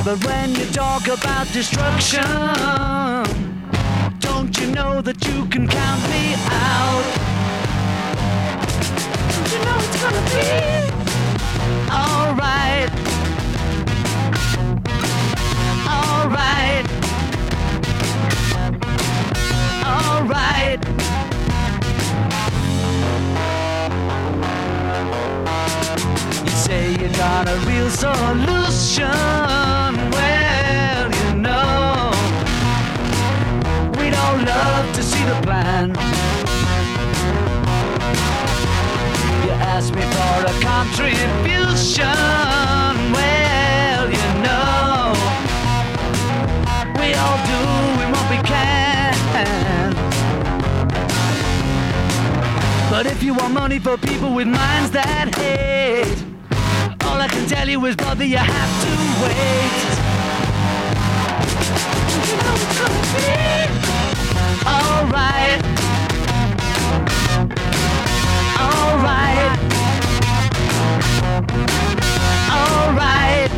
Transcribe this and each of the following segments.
But when you talk about destruction, don't you know that you can count me out? Don't you know it's gonna be alright? Alright. Alright. You say you got a real solution. Well, you know, we'd all love to see the plan. You ask me for a contribution. Well, you know, we all do what we can. But if you want money for people with minds that hate, all I can tell you is, brother, you have to wait. You know it's gonna be alright. Alright. Alright.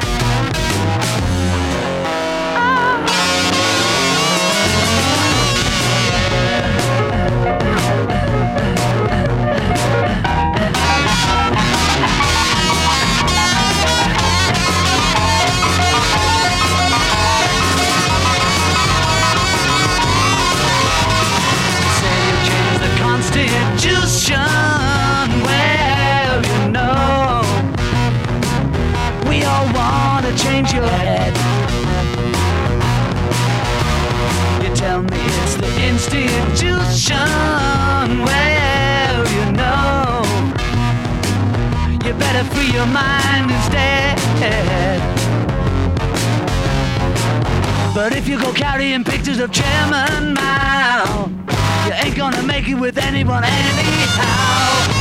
Constitution, well, you know, we all want to change your head. You tell me it's the institution, well, you know, you better free your mind instead. But if you go carrying pictures of Chairman Mao, you ain't gonna make it with anyone anyhow.